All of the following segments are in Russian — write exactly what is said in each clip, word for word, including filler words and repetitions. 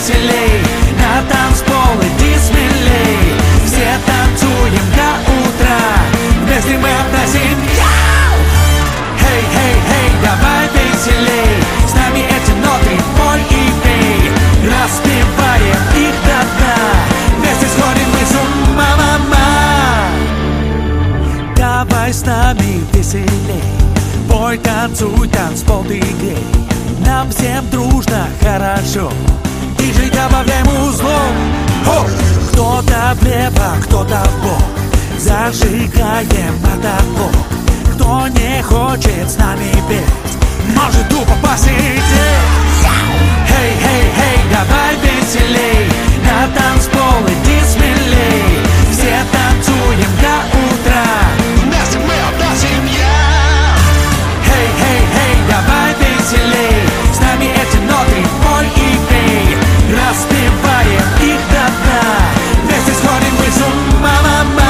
веселей, на танцпол иди смелей. Все танцуем до утра, вместе мы одна семья. Хей, хей, хей, давай веселей, с нами эти ноты пой и пей. Распеваем их до дна, вместе сходим мы с ума, мама. Давай с нами веселей, пой, танцуй, танцпол ты грей. Нам всем дружно хорошо, диджей добавляй музло. Кто-то влево, кто-то вбок, зажигаем мотоблок. Кто не хочет с нами петь, может тупо посидеть. Хей, хей, хей, давай веселей, на танцпол иди смелей. Все танцуем до утра, вместе мы одна семья. Хей, хей, хей, давай веселей, с нами эти ноты пой и пей. Распеваем их до дна, вместе сходим мы с ума, мама.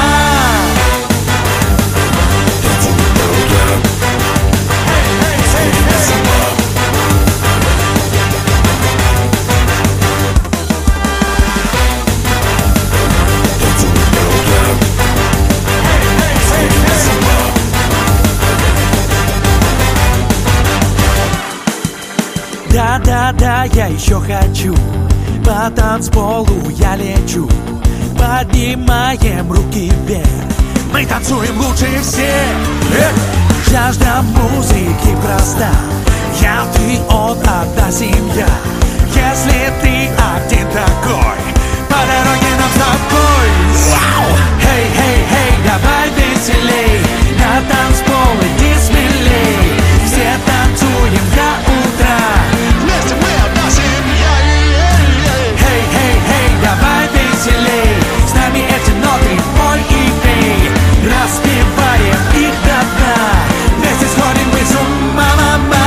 Да-да-да, я еще хочу, по танцполу я лечу. Поднимаем руки вверх, мы танцуем лучше всех. Жажда музыки проста, я, ты, он, одна семья. Если ты один такой, по дороге нам с тобой. Хей, хей, хей, давай веселей, на танцпол иди смелей. Все танцуем до утра, вместе мы одна семья. Хей, хей, хей, давай веселей, с нами эти ноты пой и пей. Распеваем их до дна, вместе сходим мы с ума, мама.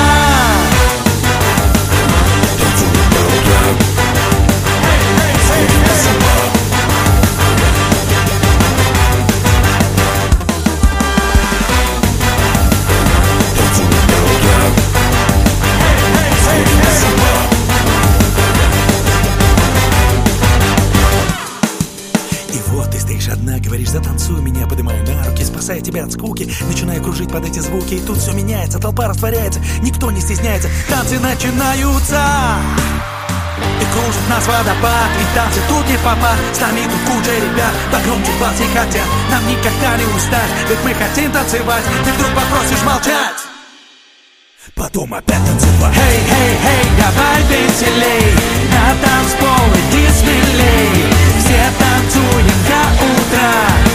Одна, говоришь, затанцуй меня, поднимаю на руки, спасая тебя от скуки, начинаю кружить под эти звуки, и тут все меняется, толпа растворяется, никто не стесняется, танцы начинаются, и кружит нас водопад, и танцы тут не в попад, с нами тут куча ребят, погромче платье хотят, нам никогда не устать, ведь мы хотим танцевать, ты вдруг попросишь молчать, потом опять танцевать. Хей, хей, хей, давай веселей, на танцпол иди смелей. Все танцуем до утра,